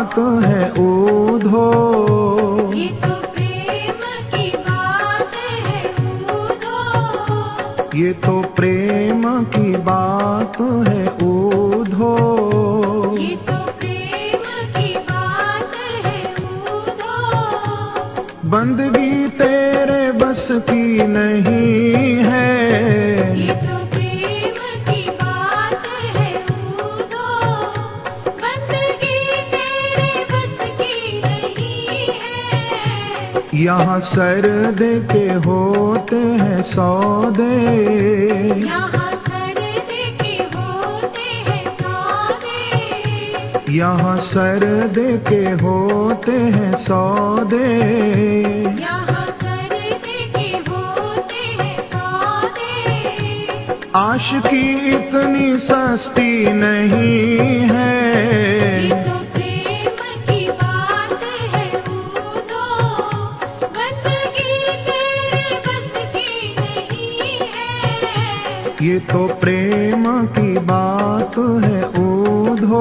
बात है ऊधो, ये तो प्रेम की बात है ऊधो, ये तो प्रेम की बात है ऊधो, ये तो प्रेम की बात है ऊधो, बंदगी तेरे बस की नहीं है, ये तो प्रेम की बात है ऊधो, बंदगी तेरे बस की नहीं है, यहाँ सर दे के होते हैं सौदे, यहाँ सर दे के होते हैं सौदे, यहाँ सर दे के होते हैं सौदे, यहाँ सर दे के होते हैं सौदे, आशिकी इतनी सस्ती नहीं है, ये तो प्रेम की बात है ऊधो, बंदगी तेरे बस की नहीं है, ये तो प्रेम की बात है ऊधो।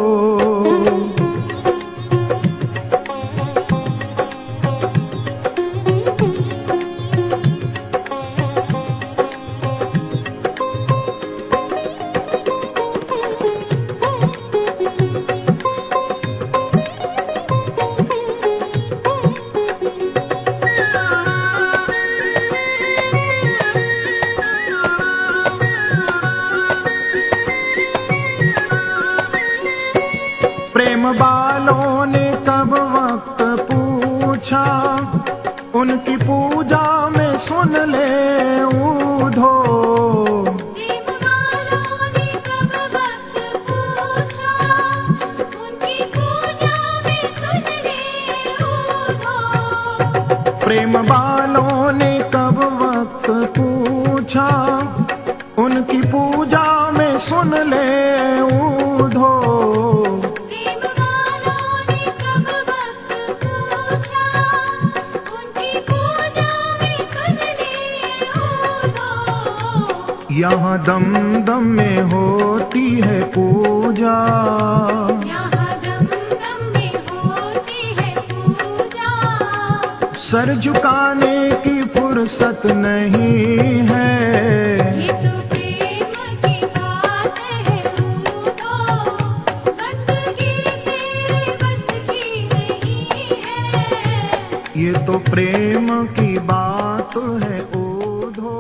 प्रेम वालों ने कब वक्त पूछा, उनकी पूजा में सुन ले ऊधो, प्रेम वालों ने कब वक्त पूछा, उनकी पूजा में सुन ले ऊधो, प्रेम वालों ने कब वक्त पूछा, उनकी पूजा में सुन ले ऊधो, प्रेम वालों ने कब वक्त पूछा, उनकी पूजा में सुन ले ऊधो, यहाँ दम दम में होती है पूजा, यहाँ दम दम में होती है पूजा, सर झुकाने की फुर्सत नहीं है, ये तो प्रेम की बात है ऊधो, बंदगी तेरे बस की नहीं है, ये तो प्रेम की बात है ऊधो।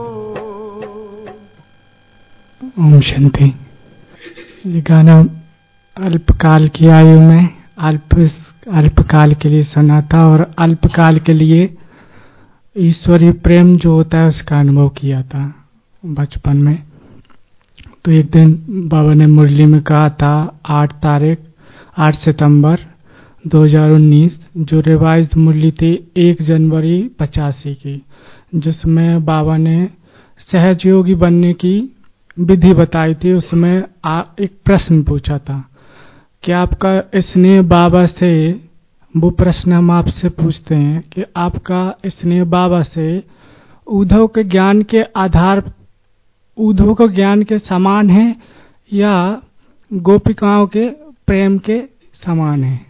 ओम शांति। ये गाना अल्पकाल की आयु में अल्पकाल के लिए सुना था और अल्पकाल के लिए ईश्वरीय प्रेम जो होता है उसका अनुभव किया था बचपन में। तो एक दिन बाबा ने मुरली में कहा था 8 सितंबर 2019 जो रिवाइज्ड मुरली थी 1 जनवरी 85 की, जिसमें बाबा ने सहज योगी बनने की विधि बताई थी। उसमें एक प्रश्न पूछा था कि आपका स्नेह बाबा से, वो प्रश्न हम आपसे पूछते हैं कि आपका स्नेह बाबा से उद्धव के ज्ञान के आधार, उद्धव को ज्ञान के समान है या गोपिकाओं के प्रेम के समान है।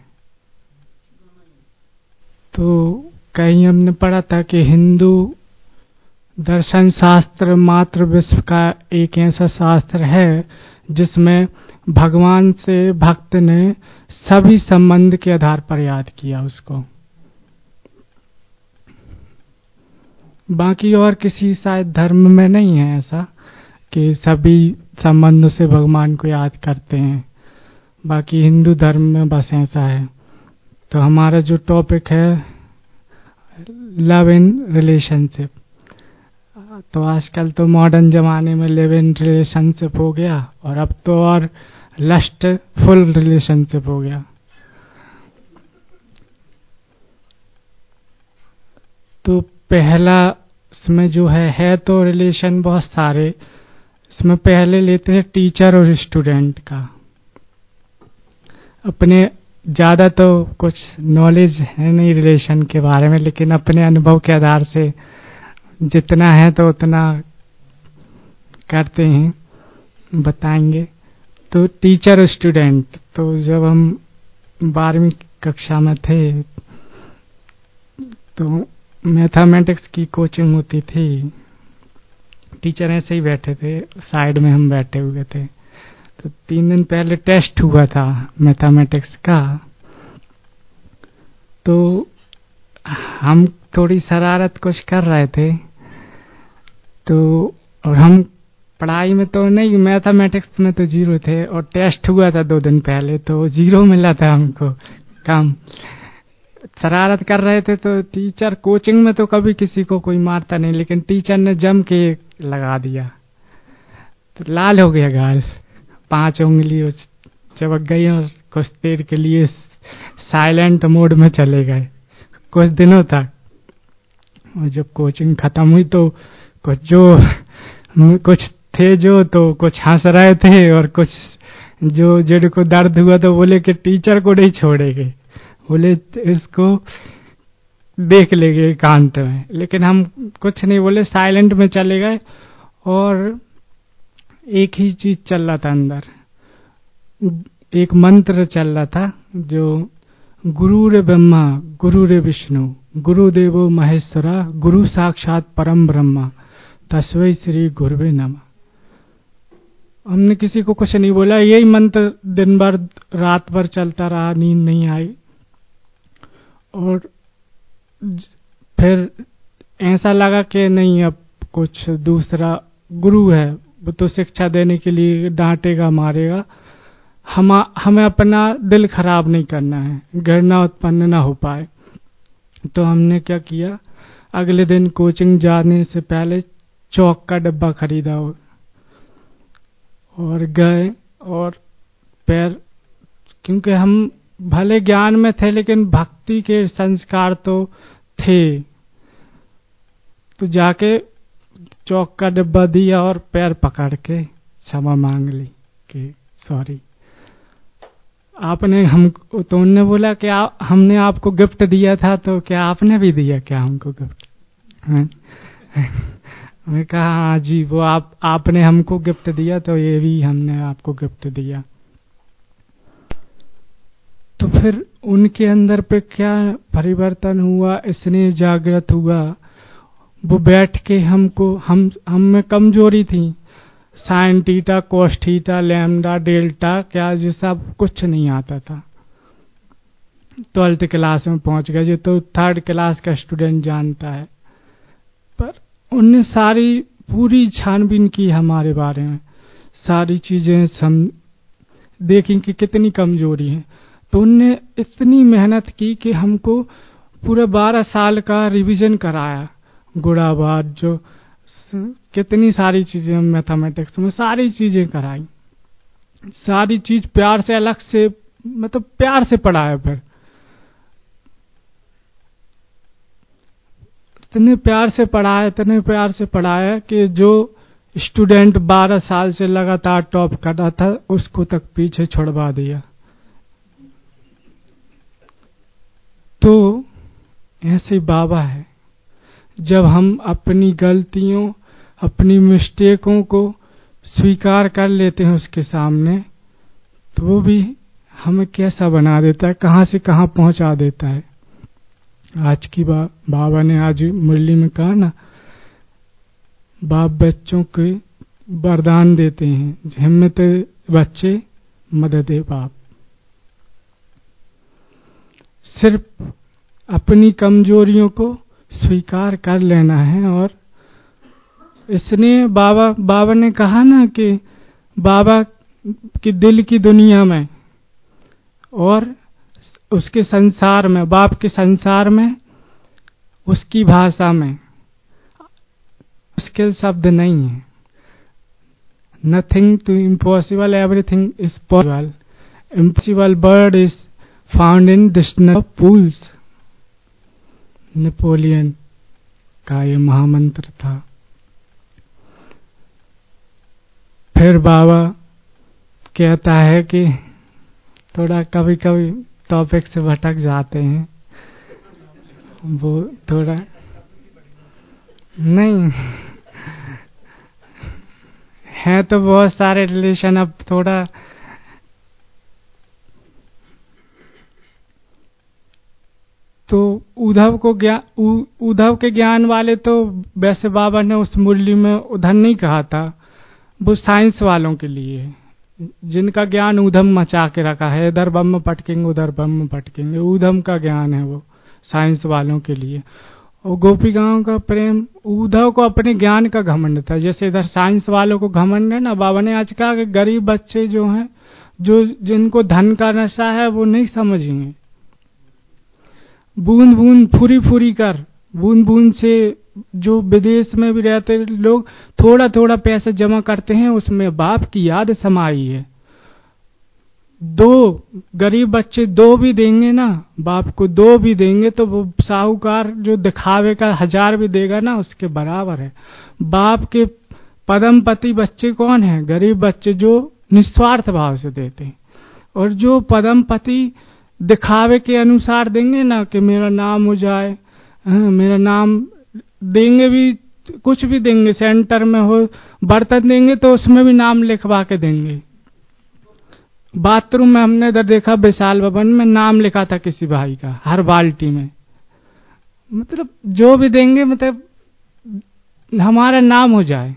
तो कहीं हमने पढ़ा था कि हिंदू दर्शन शास्त्र मात्र विश्व का एक ऐसा शास्त्र है जिसमें भगवान से भक्त ने सभी संबंध के आधार पर याद किया उसको। बाकी और किसी शायद धर्म में नहीं है ऐसा कि सभी संबंधों से भगवान को याद करते हैं, बाकी हिंदू धर्म में बस ऐसा है। तो हमारा जो टॉपिक है लव इन रिलेशनशिप, तो आजकल तो मॉडर्न जमाने में लिव इन रिलेशनशिप हो गया और अब तो और लस्ट फुल रिलेशनशिप हो गया। तो पहला इसमें जो है तो रिलेशन बहुत सारे, इसमें पहले लेते हैं टीचर और स्टूडेंट का। अपने ज्यादा तो कुछ नॉलेज है नहीं रिलेशन के बारे में, लेकिन अपने अनुभव के आधार से जितना है तो उतना करते हैं, बताएंगे। तो टीचर और स्टूडेंट, तो जब हम 12वीं कक्षा में थे तो मैथमेटिक्स की कोचिंग होती थी। टीचर ऐसे ही बैठे थे, साइड में हम बैठे हुए थे। तो 3 दिन पहले टेस्ट हुआ था मैथमेटिक्स का। तो हम थोड़ी शरारत कुछ कर रहे थे। तो और हम पढ़ाई में तो नहीं, मैथमेटिक्स में तो 0 थे। और टेस्ट हुआ था 2 दिन पहले तो 0 मिला था हमको कम। शरारत कर रहे थे तो टीचर, कोचिंग में तो कभी किसी को कोई मारता नहीं, लेकिन टीचर ने जम के लगा दिया तो लाल हो गया गाल, 5 उंगली चबक गई और कुछ देर के लिए साइलेंट मोड में चले गए कुछ दिनों तक। और जब कोचिंग खत्म हुई तो कुछ थे जो तो कुछ हंस रहे थे और कुछ जो जिनको दर्द हुआ तो बोले कि टीचर को नहीं छोड़ेंगे, बोले इसको देख लेंगे एकांत में। लेकिन हम कुछ नहीं बोले, साइलेंट में चले गए। और एक ही चीज चल रहा था अंदर, एक मंत्र चल रहा था जो गुरुरे ब्रह्मा गुरुरे विष्णु गुरुदेवो महेश्वरा गुरु साक्षात परम ब्रह्मा तस्मै श्री गुरुवे नमः। हमने किसी को कुछ नहीं बोला, यही मंत्र दिन भर रात भर चलता रहा, नींद नहीं आई। और फिर ऐसा लगा कि नहीं, अब कुछ दूसरा गुरु है, वो तो शिक्षा देने के लिए डांटेगा मारेगा, हमें अपना दिल खराब नहीं करना है, घृणा उत्पन्न ना हो पाए। तो हमने क्या किया, अगले दिन कोचिंग जाने से पहले चौक का डब्बा खरीदा और गए। और पैर, क्योंकि हम भले ज्ञान में थे लेकिन भक्ति के संस्कार तो थे, तो जाके चौक का डब्बा दिया और पैर पकड़ के क्षमा मांग ली कि सॉरी। आपने हमको, तो उन्होंने बोला कि हमने आपको गिफ्ट दिया था, तो क्या आपने भी दिया क्या हमको गिफ्ट? मैं कहा हाँ जी, वो आपने हमको गिफ्ट दिया तो ये भी हमने आपको गिफ्ट दिया। तो फिर उनके अंदर पे क्या परिवर्तन हुआ, स्नेह जागृत हुआ। वो बैठ के हमको, हम में कमजोरी थी, sine theta cos theta lambda delta क्या ये सब कुछ नहीं आता था। 12th क्लास में पहुंच गए, जो तो 3rd क्लास का स्टूडेंट जानता है। पर उनने सारी पूरी छानबीन की हमारे बारे में, सारी चीजें देखी कि कितनी कमजोरी है। तो उनने इतनी मेहनत की कि हमको पूरा 12 साल का रिवीजन कराया, गुणावाद जो कितनी सारी चीजें मैथमेटिक्स में सारी चीजें कराई, सारी चीज प्यार से, अलग से, मतलब प्यार से पढ़ाया। फिर इतने प्यार से पढ़ाया कि जो स्टूडेंट 12 साल से लगातार टॉप कर रहा था उसको तक पीछे छुड़वा दिया। तो ऐसे बाबा है, जब हम अपनी गलतियों, अपनी मिस्टेकों को स्वीकार कर लेते हैं उसके सामने, तो वो भी हमें कैसा बना देता है, कहां से कहां पहुंचा देता है। आज की बाबा ने आज मुरली में कहा ना, बाप बच्चों के वरदान देते हैं, हिम्मत बच्चे मदद बाप। सिर्फ अपनी कमजोरियों को स्वीकार कर लेना है। और इसने बाबा ने कहा ना कि बाबा की दिल की दुनिया में और उसके संसार में, बाप के संसार में, उसकी भाषा में मुश्किल शब्द नहीं है। Nothing to impossible, everything is possible. Impossible word is found in dictionary of fools. Napoleon का ये महामंत्र था। फिर बाबा कहता है कि थोड़ा कभी कभी टॉपिक से भटक जाते हैं, वो थोड़ा नहीं है तो बहुत सारे रिलेशन, अब थोड़ा उद्धव के ज्ञान वाले तो वैसे बाबा ने उस मुरली में उधर नहीं कहा था, वो साइंस वालों के लिए है, जिनका ज्ञान ऊधम मचा के रखा है, इधर बम में पटकेंगे उधर बम में पटकेंगे, ऊधम का ज्ञान है वो साइंस वालों के लिए। और गोपिकाओं का प्रेम, उद्धव को अपने ज्ञान का घमंड था, जैसे इधर साइंस वालों को घमंड है ना। बाबा ने आज कहा कि गरीब बच्चे जो हैं, जो जिनको धन का नशा है, वो नहीं समझेंगे। बूंद बूंद फुरी फुरी कर, बूंद बूंद से जो विदेश में भी रहते लोग थोड़ा थोड़ा पैसे जमा करते हैं, उसमें बाप की याद समाई है। दो गरीब बच्चे दो भी देंगे ना, बाप को दो भी देंगे तो वो साहूकार जो दिखावे का 1000 भी देगा ना, उसके बराबर है। बाप के पदम पति बच्चे कौन है? गरीब बच्चे जो निस्वार्थ भाव से देते हैं। और जो पदम पति दिखावे के अनुसार देंगे ना कि मेरा नाम हो जाए, मेरा नाम देंगे, भी कुछ भी देंगे, सेंटर में हो बर्तन देंगे तो उसमें भी नाम लिखवा के देंगे। बाथरूम में हमने इधर देखा, विशाल भवन में नाम लिखा था किसी भाई का हर बाल्टी में। मतलब जो भी देंगे, मतलब हमारा नाम हो जाए।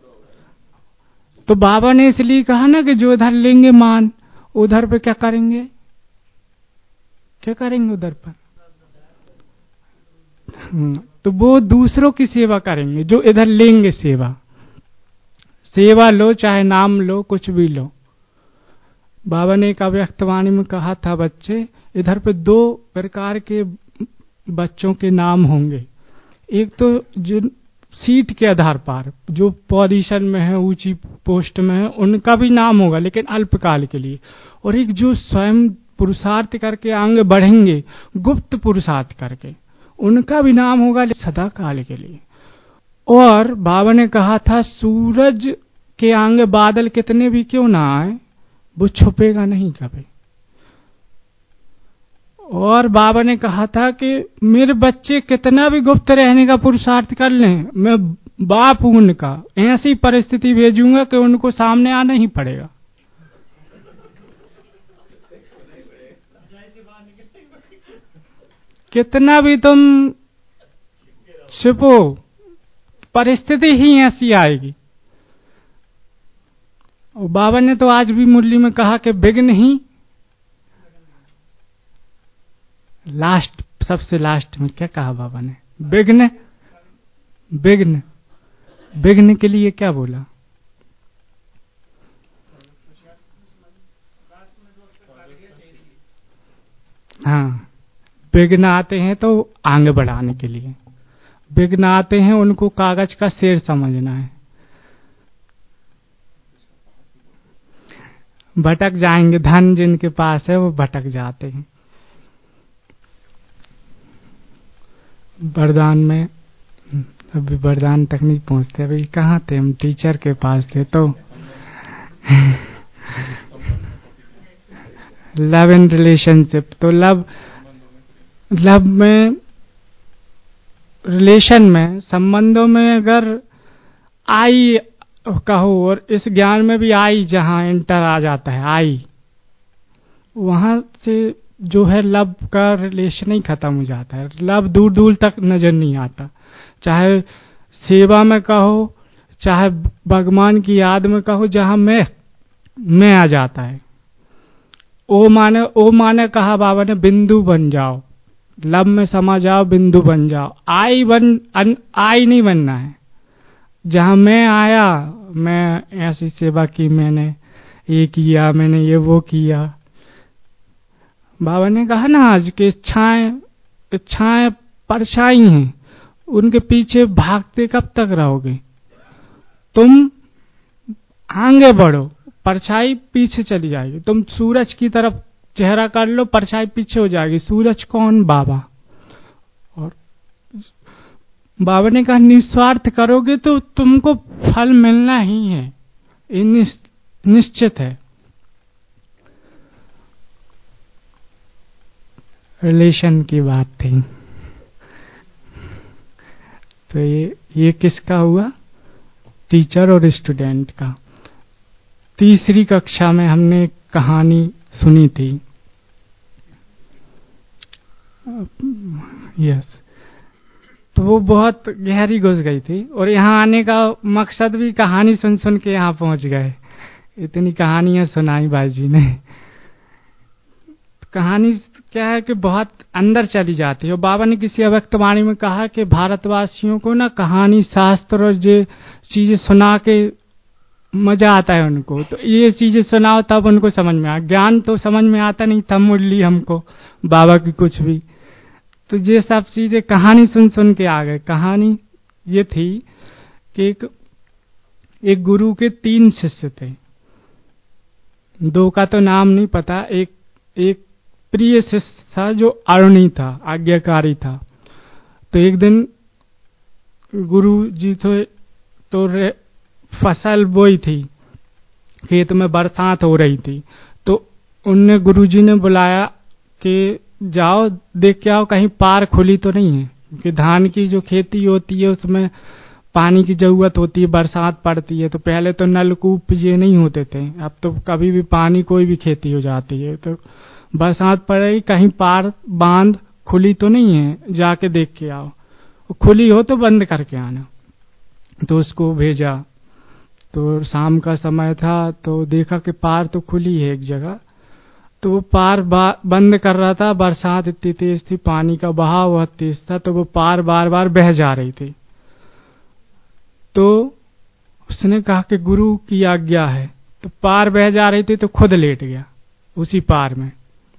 तो बाबा ने इसलिए कहा ना कि जो इधर लेंगे मान, उधर पे क्या करेंगे? क्या करेंगे उधर पर? तो वो दूसरों की सेवा करेंगे, जो इधर लेंगे सेवा। सेवा लो, चाहे नाम लो, कुछ भी लो। बाबा ने एक अव्यक्तवाणी में कहा था, बच्चे इधर पे 2 प्रकार के बच्चों के नाम होंगे। एक तो जिन सीट के आधार पर जो पोजीशन में है, ऊंची पोस्ट में है, उनका भी नाम होगा, लेकिन अल्पकाल के लिए। और एक जो स्वयं पुरुषार्थ करके आगे बढ़ेंगे, गुप्त पुरुषार्थ करके, उनका भी नाम होगा सदा काल के लिए। और बाबा ने कहा था, सूरज के आगे बादल कितने भी क्यों ना आए, वो छुपेगा नहीं कभी। और बाबा ने कहा था कि मेरे बच्चे कितना भी गुप्त रहने का पुरुषार्थ कर लें, मैं बाप हूं उनका, ऐसी परिस्थिति भेजूंगा कि उनको सामने आना ही पड़ेगा। कितना भी तुम छिपो, परिस्थिति ही ऐसी आएगी। और बाबा ने तो आज भी मुरली में कहा कि विघ्न ही, लास्ट, सबसे लास्ट में क्या कहा बाबा ने? विघ्न, विघ्न, विघ्न के लिए क्या बोला? हाँ, विघ्न आते हैं तो आगे बढ़ाने के लिए, विघ्न आते हैं उनको कागज का शेर समझना है। भटक जाएंगे, धन जिनके पास है वो भटक जाते हैं। वरदान में अभी वरदान तक नहीं पहुंचते, अभी कहाँ थे हम? टीचर के पास थे। तो लव इन रिलेशनशिप, तो लव में, रिलेशन में, संबंधों में अगर आई कहो, और इस ज्ञान में भी आई जहां इंटर आ जाता है, आई, वहां से जो है लव का रिलेशन ही खत्म हो जाता है। लव दूर दूर तक नजर नहीं आता, चाहे सेवा में कहो, चाहे भगवान की याद में कहो, जहां मैं आ जाता है। ओ माने कहा बाबा ने, बिंदु बन जाओ, लब में समा जाओ, बिंदु बन जाओ। आई नहीं बनना है। जहां मैं आया, मैं ऐसी सेवा की, मैंने ये किया, मैंने ये वो किया। बाबा ने कहा ना आज कि इच्छाएं परछाई हैं, उनके पीछे भागते कब तक रहोगे? तुम आगे बढ़ो, परछाई पीछे चली जाएगी। तुम सूरज की तरफ चेहरा कर लो, परछाई पीछे हो जाएगी। सूरज कौन? बाबा। और बाबा ने कहा निस्वार्थ करोगे तो तुमको फल मिलना ही है, ये निश्चित है। रिलेशन की बात थी, तो ये किसका हुआ? टीचर और स्टूडेंट का। तीसरी कक्षा में हमने कहानी सुनी थी। यस, तो वो बहुत गहरी घुस गई थी। और यहाँ आने का मकसद भी कहानी सुन सुन के यहाँ पहुंच गए। इतनी कहानियां सुनाई भाई जी ने। कहानी क्या है कि बहुत अंदर चली जाती है। और बाबा ने किसी अव्यक्तवाणी में कहा कि भारतवासियों को ना कहानी, शास्त्र और ये चीजें सुना के मजा आता है उनको, तो ये चीजें सुनाओ तब उनको समझ में आ। ज्ञान तो समझ में आता नहीं था मुरली हमको बाबा की कुछ भी, तो ये सब चीजें कहानी सुन सुन के आ गए। कहानी ये थी कि एक गुरु के 3 शिष्य थे, 2 का तो नाम नहीं पता। एक प्रिय शिष्य था जो अरुणी था, आज्ञाकारी था। तो एक दिन गुरु जी तो फसल बोई थी, खेत में बरसात हो रही थी, तो उनने गुरुजी ने बुलाया कि जाओ देख के आओ कहीं पार खुली तो नहीं है, क्योंकि धान की जो खेती होती है उसमें पानी की जरूरत होती है, बरसात पड़ती है। तो पहले तो नलकूप ये नहीं होते थे, अब तो कभी भी पानी कोई भी खेती हो जाती है। तो बरसात पड़ रही, कहीं पार बांध खुली तो नहीं है, जाके देख के आओ, खुली हो तो बंद करके आना। तो उसको भेजा। तो शाम का समय था, तो देखा कि पार तो खुली है एक जगह। तो वो पार बंद कर रहा था, बरसात इतनी तेज थी, पानी का बहाव बहुत तेज था, तो वो पार बार बार बह जा रही थी। तो उसने कहा कि गुरु की आज्ञा है। तो पार बह जा रही थी तो खुद लेट गया उसी पार में,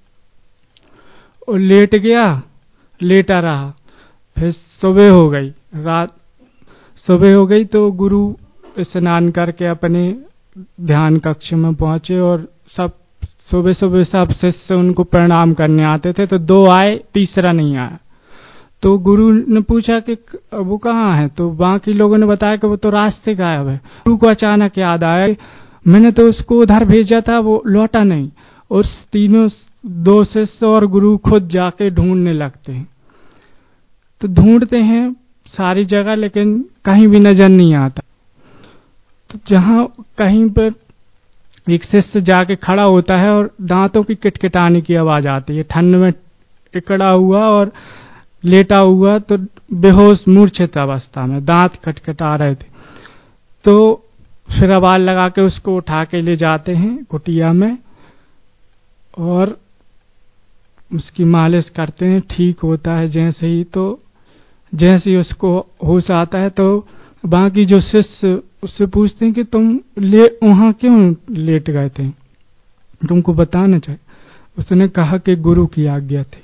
और लेट गया, लेटा रहा। फिर सुबह हो गई, सुबह हो गई तो गुरु स्नान करके अपने ध्यान कक्ष में पहुंचे, और सब सुबह सुबह सब शिष्य उनको प्रणाम करने आते थे। तो 2 आए, तीसरा नहीं आया। तो गुरु ने पूछा कि वो कहाँ है, तो बाकी लोगों ने बताया कि वो तो रास्ते गायब है। गुरु को अचानक याद आया, मैंने तो उसको उधर भेजा था, वो लौटा नहीं। और तीनों 2 शिष्य और गुरु खुद जाके ढूंढने लगते हैं। तो ढूंढते हैं सारी जगह, लेकिन कहीं भी नजर नहीं आता। तो जहां कहीं पर एक शिष्य जाके खड़ा होता है और दांतों की किटकिटाने की आवाज आती है, ठंड में इकड़ा हुआ और लेटा हुआ, तो बेहोश मूर्छित अवस्था में दांत खटखटा रहे थे। तो फिर आवाज लगा के उसको उठा के ले जाते हैं कुटिया में, और उसकी मालिश करते हैं, ठीक होता है जैसे ही। तो जैसे ही उसको होश आता है, तो बाकी जो शिष्य उससे पूछते हैं कि तुम वहां क्यों लेट गए थे, तुमको बताना चाहिए। उसने कहा कि गुरु की आज्ञा थी,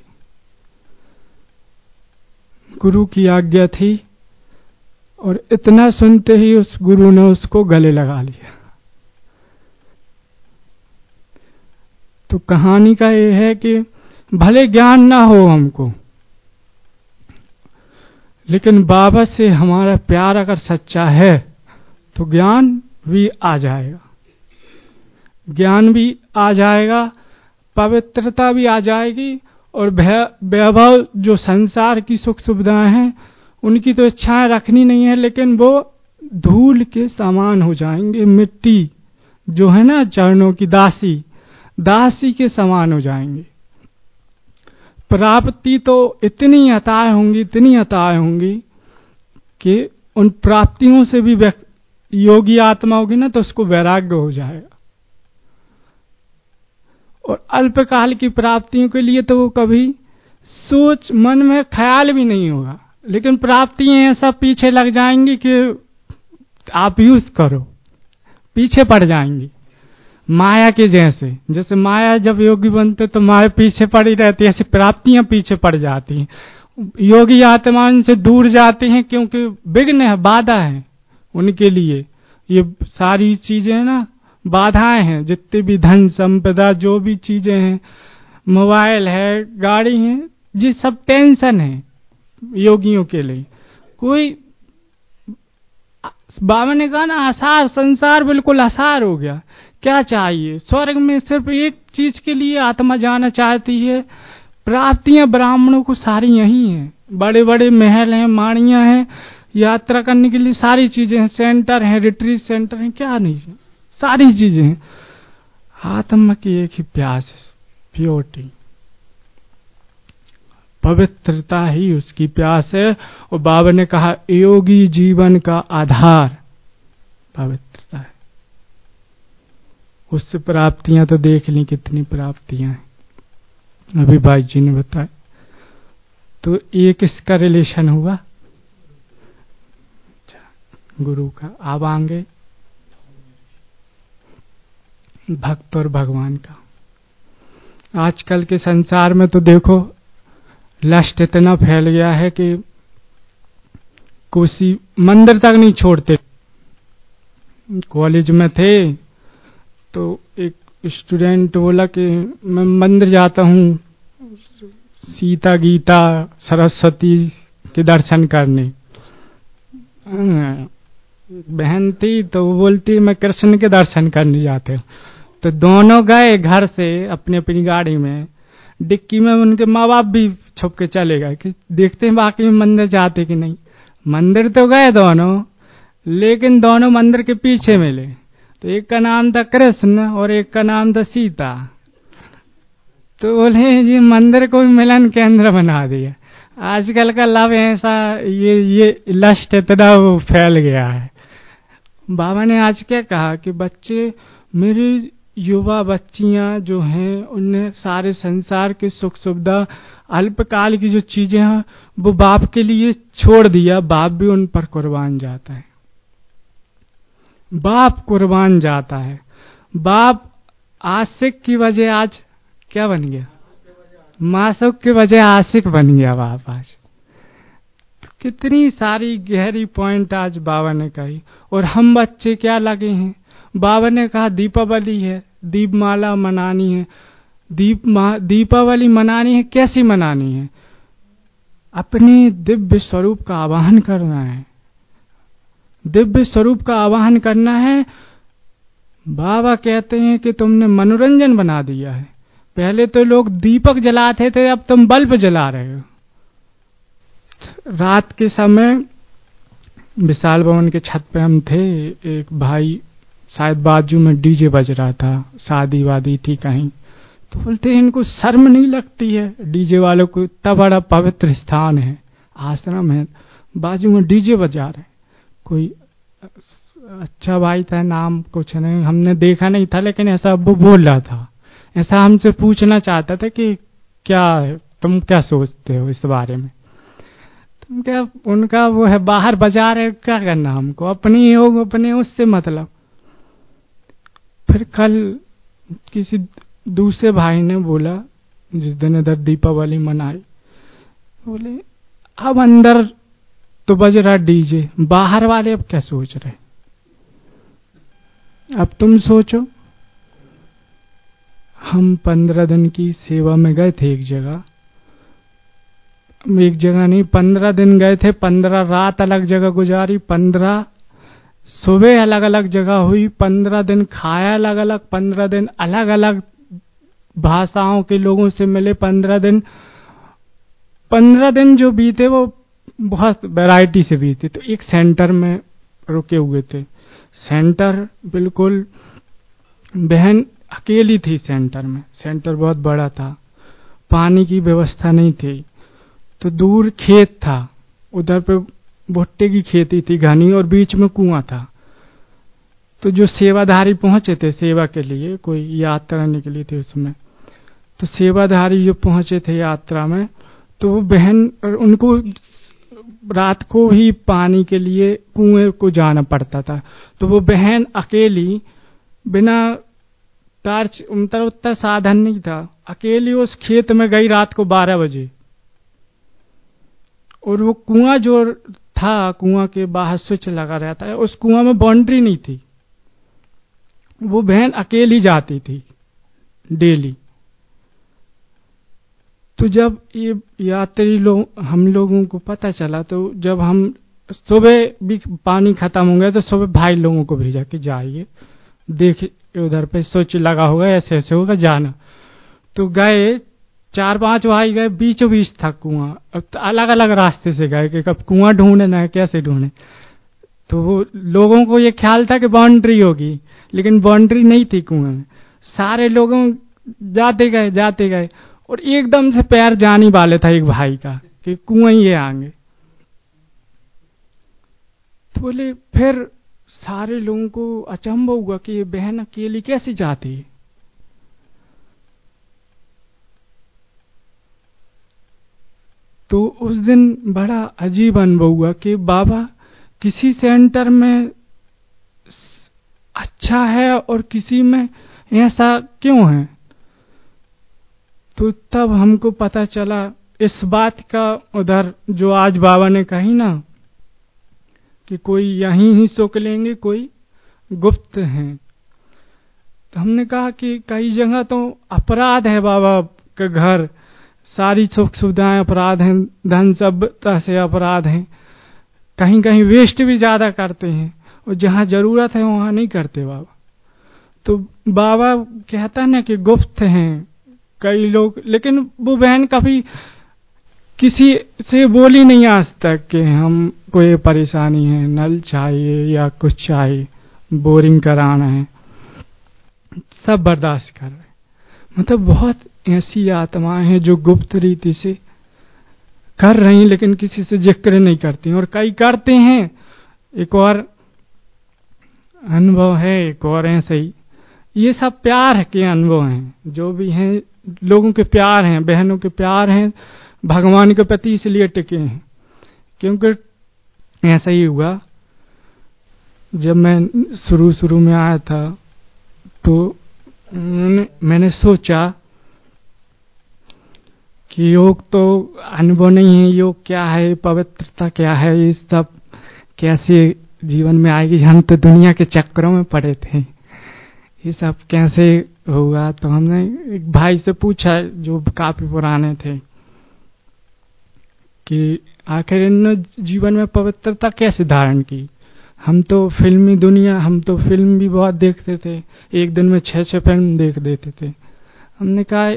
गुरु की आज्ञा थी। और इतना सुनते ही उस गुरु ने उसको गले लगा लिया। तो कहानी का ये है कि भले ज्ञान ना हो हमको, लेकिन बाबा से हमारा प्यार अगर सच्चा है तो ज्ञान भी आ जाएगा, ज्ञान भी आ जाएगा, पवित्रता भी आ जाएगी। और वैभव, जो संसार की सुख सुविधाएं हैं उनकी तो इच्छाएं रखनी नहीं है, लेकिन वो धूल के समान हो जाएंगे। मिट्टी जो है ना, चरणों की दासी के समान हो जाएंगे। प्राप्ति तो इतनी अताएं होंगी कि उन प्राप्तियों से भी योगी आत्मा होगी ना, तो उसको वैराग्य हो जाएगा। और अल्पकाल की प्राप्तियों के लिए तो वो कभी सोच, मन में ख्याल भी नहीं होगा, लेकिन प्राप्तियां ऐसा पीछे लग जाएंगी कि आप यूज करो, पीछे पड़ जाएंगी माया के जैसे माया जब योगी बनते तो माया पीछे पड़ी रहती है, ऐसे प्राप्तियां पीछे पड़ जाती हैं। योगी आत्मा से दूर जाते हैं क्योंकि विघ्न है, बाधा है उनके लिए। ये सारी चीजें ना बाधाएं हैं, जितने भी धन संपदा, जो भी चीजें हैं, मोबाइल है, गाड़ी है, ये सब टेंशन है योगियों के लिए। कोई बाबा ने कहा ना, आसार, संसार बिल्कुल आसार हो गया। क्या चाहिए? स्वर्ग में सिर्फ एक चीज के लिए आत्मा जाना चाहती है। प्राप्तियां ब्राह्मणों को सारी यही हैं, बड़े बड़े महल हैं, माड़ियां हैं, यात्रा करने के लिए सारी चीजें हैं, सेंटर हैं, रिट्रीट सेंटर हैं, क्या नहीं है, सारी चीजें हैं। आत्मा की एक ही प्यास है, प्योरिटी। पवित्रता ही उसकी प्यास है। और बाबा ने कहा योगी जीवन का आधार पवित्रता है। उससे प्राप्तियां तो देख ली कितनी प्राप्तियां हैं, अभी भाई जी ने बताया। तो ये किसका रिलेशन हुआ? गुरु का। अब आगे भक्त और भगवान का। आजकल के संसार में तो देखो लस्ट इतना फैल गया है कि कोसी मंदिर तक नहीं छोड़ते। कॉलेज में थे तो एक स्टूडेंट बोला कि मैं मंदिर जाता हूँ सीता गीता सरस्वती के दर्शन करने। बहन थी तो वो बोलती मैं कृष्ण के दर्शन करने जाते हूँ। तो दोनों गए घर से अपनी अपनी गाड़ी में, डिक्की में उनके माँ बाप भी छुप के चले गए कि देखते हैं बाकी में मंदिर जाते कि नहीं। मंदिर तो गए दोनों, लेकिन दोनों मंदिर के पीछे मिले। तो एक का नाम था कृष्ण और एक का नाम था सीता। तो बोले जी मंदिर को मिलन केंद्र बना दिया। आजकल का लव ऐसा ये लस्ट इतना वो फैल गया है। बाबा ने आज क्या कहा कि बच्चे, मेरी युवा बच्चियां जो हैं उन्हें सारे संसार की सुख सुविधा अल्पकाल की जो चीजें हैं वो बाप के लिए छोड़ दिया। बाप भी उन पर कुर्बान जाता है। बाप कुर्बान जाता है। बाप आशिक की वजह आज क्या बन गया? मासूक की वजह आशिक बन गया बाप आज। कितनी सारी गहरी पॉइंट आज बाबा ने कही। और हम बच्चे क्या लगे हैं? बाबा ने कहा दीपावली है, दीपमाला मनानी है। दीपावली मनानी है, कैसी मनानी है? अपने दिव्य स्वरूप का आवाहन करना है। दिव्य स्वरूप का आवाहन करना है। बाबा कहते हैं कि तुमने मनोरंजन बना दिया है। पहले तो लोग दीपक जलाते थे, अब तुम बल्ब जला रहे हो। रात के समय विशाल भवन के छत पे हम थे, एक भाई शायद बाजू में डीजे बज रहा था, शादी वादी थी कहीं। तो बोलते हैं इनको शर्म नहीं लगती है? डीजे वालों को इतना बड़ा पवित्र स्थान है, आश्रम है, बाजू में डीजे बजा रहे। कोई अच्छा भाई था, नाम कुछ नहीं, हमने देखा नहीं था, लेकिन ऐसा वो बोल रहा था। ऐसा हमसे पूछना चाहता था कि क्या तुम क्या सोचते हो इस बारे में? तुम क्या, उनका वो है बाहर बजा रहे, क्या करना हमको, अपनी योग अपने उससे मतलब। फिर कल किसी दूसरे भाई ने बोला, जिस दिन इधर दीपावली मनाई, बोले अब अंदर तो बज रहा डीजे, बाहर वाले अब क्या सोच रहे? अब तुम सोचो। हम 15 दिन की सेवा में गए थे एक जगह नहीं, 15 दिन गए थे। 15 रात अलग जगह गुजारी, 15 सुबह अलग अलग जगह हुई, 15 दिन खाया अलग अलग, 15 दिन अलग अलग भाषाओं के लोगों से मिले, 15 दिन जो बीते वो बहुत वैरायटी से बीते। तो एक सेंटर में रुके हुए थे। सेंटर बिल्कुल, बहन अकेली थी सेंटर में। सेंटर बहुत बड़ा था, पानी की व्यवस्था नहीं थी। तो दूर खेत था, उधर पे भुट्टे की खेती थी घनी, और बीच में कुआं था। तो जो सेवाधारी पहुंचे थे सेवा के लिए, कोई यात्रा निकली थी उसमें, तो सेवाधारी जो पहुंचे थे यात्रा में, तो वो बहन, उनको रात को ही पानी के लिए कुएं को जाना पड़ता था। तो वो बहन अकेली, बिना टार्च, मतलब उतना साधन नहीं था, अकेली उस खेत में गई रात को 12 बजे। और वो कुआं जो था, कुआं के बाहर स्विच लगा रहता है, उस कुआं में बाउंड्री नहीं थी। वो बहन अकेली जाती थी डेली। तो जब ये यात्री लोग, हम लोगों को पता चला, तो जब हम सुबह भी पानी खत्म हो गया तो सुबह भाई लोगों को भेजा कि जाइए देखिए उधर पे स्विच लगा होगा, ऐसे ऐसे होगा, जाना। तो गए, 4-5 भाई गए, बीचों बीच था कुआं। अब तो अलग अलग रास्ते से गए कि कब कुआं ढूंढना है, कैसे ढूंढे। तो वो लोगों को ये ख्याल था कि बाउंड्री होगी, लेकिन बाउंड्री नहीं थी कुएं में। सारे लोगों जाते गए, और एकदम से पैर जाने वाले था एक भाई का कि कुआं ही आएंगे। तो बोले फिर सारे लोगों को अचंभा हुआ कि ये बहन अकेली कैसे जाती है। तो उस दिन बड़ा अजीब अनुभव हुआ कि बाबा किसी सेंटर में अच्छा है और किसी में ऐसा क्यों है। तो तब हमको पता चला इस बात का, उधर जो आज बाबा ने कही ना कि कोई यहीं ही सुख लेंगे, कोई गुप्त हैं। तो हमने कहा कि कई जगह तो अपराध है बाबा के घर, सारी सुख सुविधाएं अपराध हैं, धन सब तरह से अपराध हैं, कहीं कहीं वेस्ट भी ज्यादा करते हैं और जहां जरूरत है वहां नहीं करते बाबा। तो बाबा कहता ना कि गुप्त हैं कई लोग, लेकिन वो बहन कभी किसी से बोली नहीं आज तक कि हम कोई परेशानी है, नल चाहिए या कुछ चाहिए, बोरिंग कराना है, सब बर्दाश्त कर रहे। मतलब बहुत ऐसी आत्माएं हैं जो गुप्त रीति से कर रही हैं लेकिन किसी से जिक्र नहीं करती, और कई करते हैं। एक और अनुभव है, एक और ऐसे ही, ये सब प्यार के अनुभव हैं, जो भी हैं लोगों के प्यार हैं, बहनों के प्यार हैं भगवान के प्रति, इसलिए टिके हैं। क्योंकि ऐसा ही हुआ, जब मैं शुरू में आया था तो मैंने सोचा कि योग तो अनुभव नहीं है, योग क्या है, पवित्रता क्या है, ये सब कैसे जीवन में आएगी। हम तो दुनिया के चक्करों में पड़े थे, ये सब कैसे होगा। तो हमने एक भाई से पूछा जो काफी पुराने थे कि आखिर इन जीवन में पवित्रता कैसे धारण की। हम तो फिल्मी दुनिया, हम तो फिल्म भी बहुत देखते थे, एक दिन में 6 फिल्म देख देते थे। हमने कहा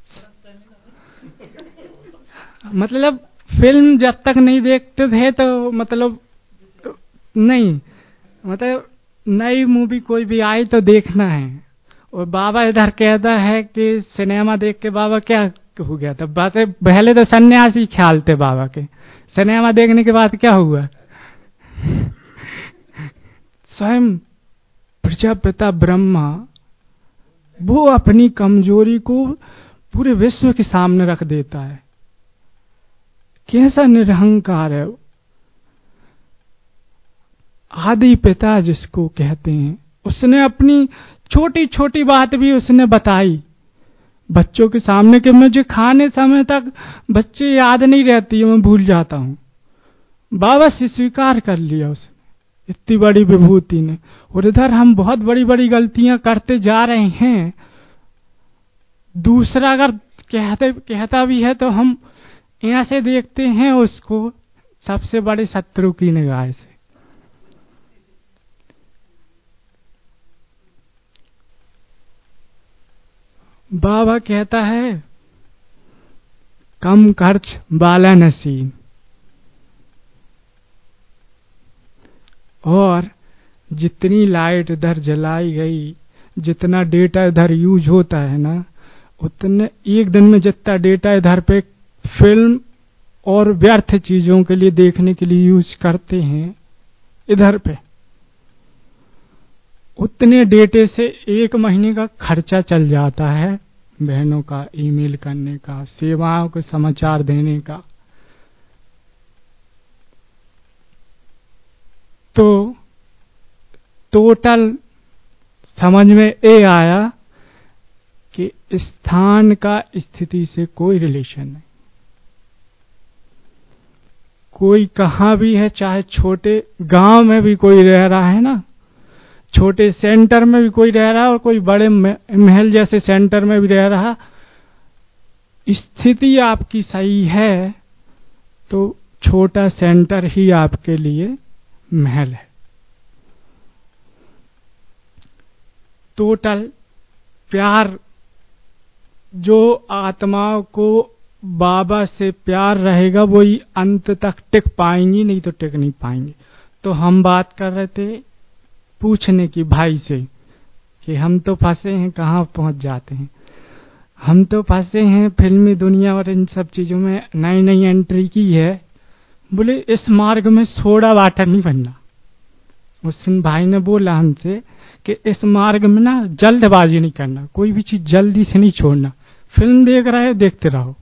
मतलब फिल्म जब तक नहीं देखते थे तो मतलब नहीं, मतलब नई मूवी कोई भी आई तो देखना है। और बाबा इधर कहता है कि सिनेमा देख के बाबा क्या हो गया था। बातें पहले तो सन्यासी ख्याल थे बाबा के, सिनेमा देखने के बाद क्या हुआ। स्वयं प्रजापिता ब्रह्मा वो अपनी कमजोरी को पूरे विश्व के सामने रख देता है। कैसा निरहंकार है। आदि पिता जिसको कहते हैं, उसने अपनी छोटी छोटी बात भी उसने बताई बच्चों के सामने कि मुझे खाने समय तक बच्चे याद नहीं रहती है, मैं भूल जाता हूं। बाबा से स्वीकार कर लिया उसने, इतनी बड़ी विभूति ने। और इधर हम बहुत बड़ी बड़ी गलतियां करते जा रहे हैं। दूसरा अगर कहता भी है तो हम ऐसे देखते हैं उसको सबसे बड़े शत्रु की निगाह से। बाबा कहता है कम खर्च वाला नसीब, और जितनी लाइट इधर जलाई गई, जितना डेटा इधर यूज होता है ना, उतने एक दिन में जितना डेटा इधर पे फिल्म और व्यर्थ चीजों के लिए देखने के लिए यूज करते हैं इधर पे, उतने डेटे से 1 महीने का खर्चा चल जाता है बहनों का ईमेल करने का, सेवाओं के समाचार देने का। तो टोटल समझ में ये आया कि स्थान का स्थिति से कोई रिलेशन नहीं। कोई कहां भी है, चाहे छोटे गांव में भी कोई रह रहा है ना, छोटे सेंटर में भी कोई रह रहा है और कोई बड़े महल जैसे सेंटर में भी रह रहा, स्थिति आपकी सही है तो छोटा सेंटर ही आपके लिए महल है। टोटल प्यार, जो आत्माओं को बाबा से प्यार रहेगा वही अंत तक टिक पाएंगी, नहीं तो टिक नहीं पाएंगी। तो हम बात कर रहे थे पूछने की भाई से कि हम तो फंसे हैं, कहाँ पहुंच जाते हैं। हम तो फंसे हैं फिल्मी दुनिया और इन सब चीजों में, नई नई एंट्री की है। बोले इस मार्ग में सोडा वाटर नहीं बनना। उस दिन भाई ने बोला हमसे कि इस मार्ग में ना जल्दबाजी नहीं करना, कोई भी चीज जल्दी से नहीं छोड़ना, फिल्म देख रहे हो देखते रहो।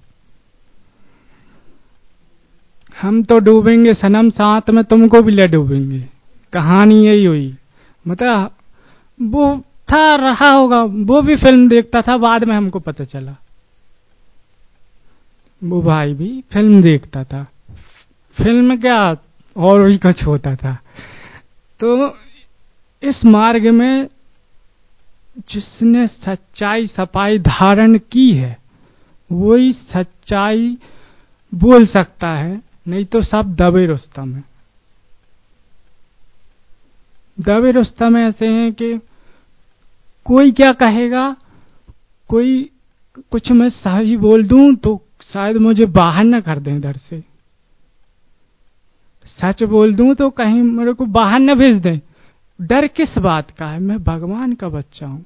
हम तो डूबेंगे सनम, साथ में तुमको भी ले डूबेंगे। कहानी यही हुई। मतलब वो था, रहा होगा, वो भी फिल्म देखता था, बाद में हमको पता चला वो भाई भी फिल्म देखता था। फिल्म क्या और भी कुछ होता था। तो इस मार्ग में जिसने सच्चाई सफाई धारण की है वही सच्चाई बोल सकता है, नहीं तो सब दबे रुस्तम है। दबे रुस्तम ऐसे हैं कि कोई क्या कहेगा, कोई कुछ मैं सही बोल दूं तो शायद मुझे बाहर न कर दें इधर से, सच बोल दूं तो कहीं मेरे को बाहर न भेज दें। डर किस बात का है? मैं भगवान का बच्चा हूं,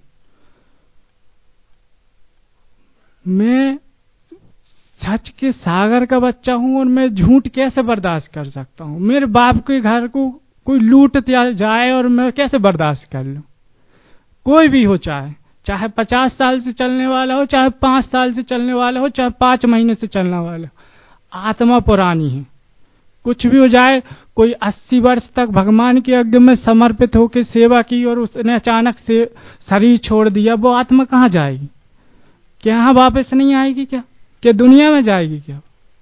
मैं सच के सागर का बच्चा हूं, और मैं झूठ कैसे बर्दाश्त कर सकता हूं? मेरे बाप के घर को कोई लूट जाए और मैं कैसे बर्दाश्त कर लूं? कोई भी हो, चाहे 50 साल से चलने वाला हो, चाहे 5 साल से चलने वाला हो, चाहे 5 महीने से चलने वाला हो, आत्मा पुरानी है। कुछ भी हो जाए, कोई 80 वर्ष तक भगवान के यज्ञ में समर्पित होकर सेवा की और उसने अचानक से शरीर छोड़ दिया, वो आत्मा कहाँ जाएगी? क्या यहाँ वापस नहीं आएगी? क्या दुनिया में जाएगी? क्या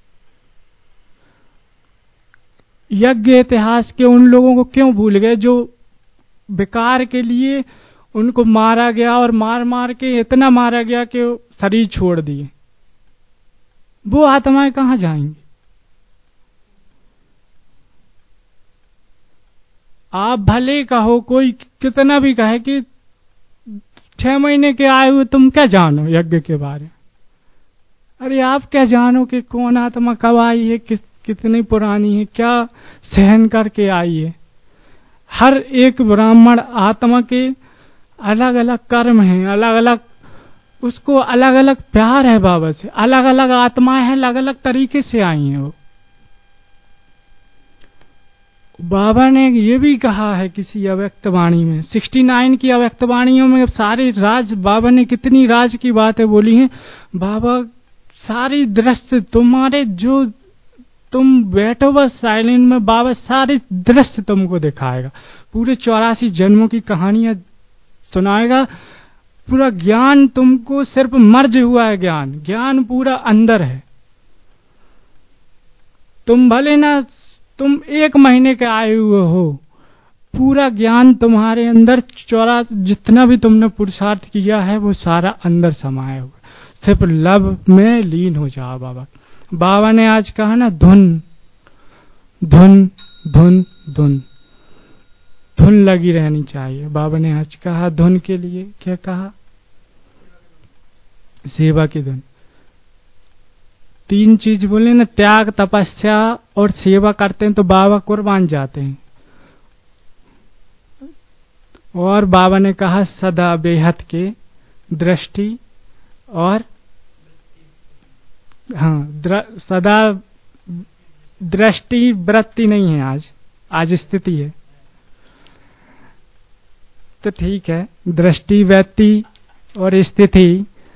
यज्ञ इतिहास के उन लोगों को क्यों भूल गए जो बेकार के लिए उनको मारा गया, और मार मार के इतना मारा गया कि शरीर छोड़ दिए? वो आत्माएं कहाँ जाएंगी? आप भले कहो, कोई कितना भी कहे कि 6 महीने के आए हुए तुम क्या जानो यज्ञ के बारे? अरे आप क्या जानो कि कौन आत्मा कब आई है, कितनी पुरानी है, क्या सहन करके आई है? हर एक ब्राह्मण आत्मा के अलग अलग कर्म हैं, अलग अलग उसको अलग अलग प्यार है बाबा से, अलग अलग आत्माएं हैं, अलग अलग तरीके से आई हैं। वो बाबा ने ये भी कहा है किसी अव्यक्त वाणी में, 69 की अव्यक्त वाणियों में सारी राज, बाबा ने कितनी राज की बातें बोली हैं। बाबा सारी दृश्य तुम्हारे, जो तुम बैठो बस साइलेंट में, बाबा सारे दृश्य तुमको दिखाएगा, पूरे 84 जन्मों की कहानियां सुनाएगा, पूरा ज्ञान तुमको, सिर्फ मर्ज हुआ है ज्ञान पूरा अंदर है। तुम भले ना तुम 1 महीने के आए हुए हो, पूरा ज्ञान तुम्हारे अंदर 84 जितना भी तुमने पुरुषार्थ किया है वो सारा अंदर समाया हुआ, सिर्फ लव में लीन हो जाओ। बाबा ने आज कहा ना, धुन धुन धुन धुन धुन लगी रहनी चाहिए। बाबा ने आज कहा धुन के लिए क्या कहा? सेवा की धुन। 3 चीज बोले ना, त्याग, तपस्या और सेवा करते हैं तो बाबा कुर्बान जाते हैं। और बाबा ने कहा सदा बेहद के दृष्टि और सदा दृष्टि वृत्ति नहीं है, आज स्थिति है। तो ठीक है, दृष्टि वृत्ति और स्थिति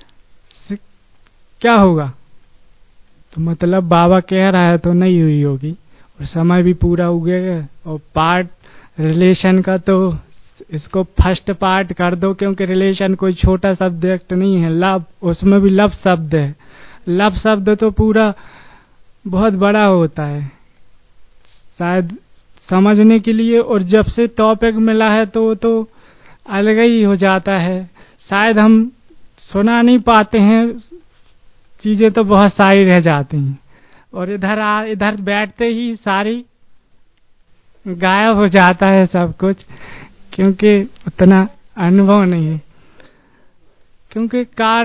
क्या होगा? तो मतलब बाबा कह रहा है तो नहीं हुई होगी, और समय भी पूरा उगेगा। और पार्ट रिलेशन का तो इसको फर्स्ट पार्ट कर दो, क्योंकि रिलेशन कोई छोटा सब्जेक्ट नहीं है। लव, उसमें भी लव शब्द है। लव शब्द तो पूरा बहुत बड़ा होता है शायद समझने के लिए, और जब से टॉपिक मिला है तो अलग ही हो जाता है। शायद हम सुना नहीं पाते हैं, चीजें तो बहुत सारी रह जाती हैं, और इधर बैठते ही सारी गायब हो जाता है सब कुछ, क्योंकि उतना अनुभव नहीं है। क्योंकि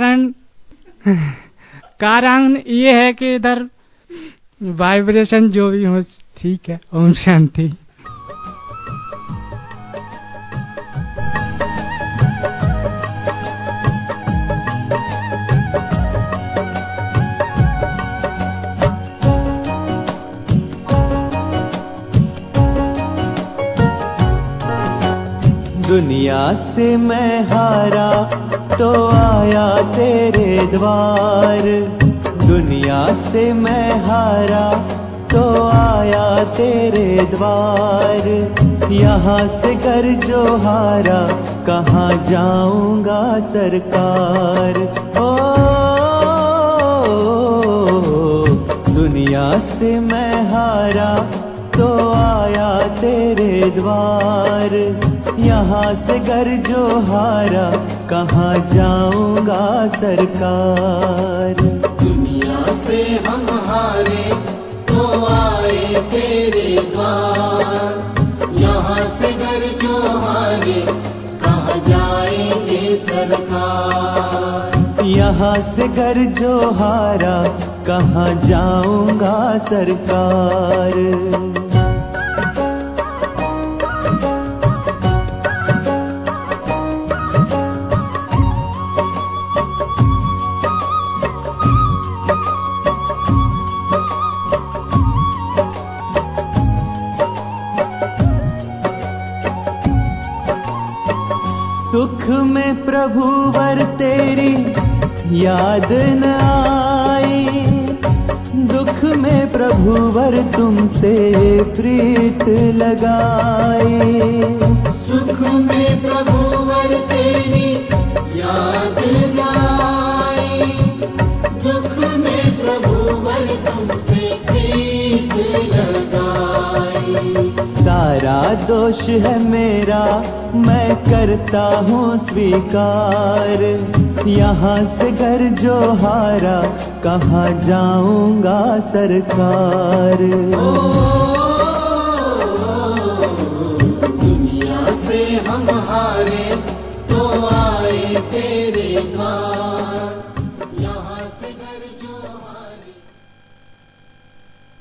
कारण ये है कि इधर वाइब्रेशन जो भी हो, ठीक है। ओम शांति। दुनिया से मैं हारा तो आया तेरे द्वार, दुनिया से मैं हारा तो आया तेरे द्वार। यहाँ से कर जो हारा कहाँ जाऊंगा सरकार। ओ दुनिया से मैं हारा तो आया तेरे द्वार, यहाँ से कर जो हारा कहाँ जाऊंगा सरकार। दुनिया से हम हारे तो आए तेरे द्वार, यहाँ से घर जो हारे कहाँ जाएंगे सरकार। यहाँ से घर जो हारा कहाँ जाऊंगा सरकार। सुख में प्रभुवर तेरी याद न आई, दुख में प्रभुवर तुमसे प्रीत लगाई। सुख में प्रभुवर तेरी याद न आई, दुख में प्रभुवर तुमसे प्रीत लगाई। सारा दोष है मेरा मैं करता हूँ स्वीकार, यहाँ से घर जो हारा कहाँ जाऊंगा सरकार।